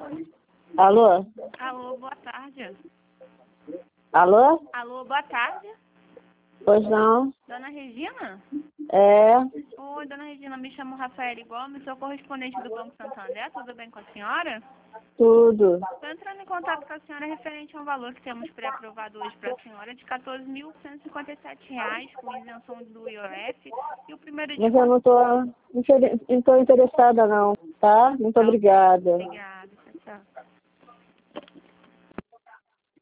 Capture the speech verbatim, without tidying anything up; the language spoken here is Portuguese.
Alô? Alô, boa tarde. Alô? Alô, boa tarde. Pois não? Dona Regina? É. Oi, dona Regina, me chamo Rafael Gomes, sou correspondente do Banco Santander, tudo bem com a senhora? Tudo. Estou entrando em contato com a senhora referente a um valor que temos pré-aprovado hoje para a senhora de quatorze mil cento e cinquenta e sete reais, com isenção do I O F, e o primeiro Mas eu não tô, não tô interessada não, tá? Muito obrigada. Obrigada.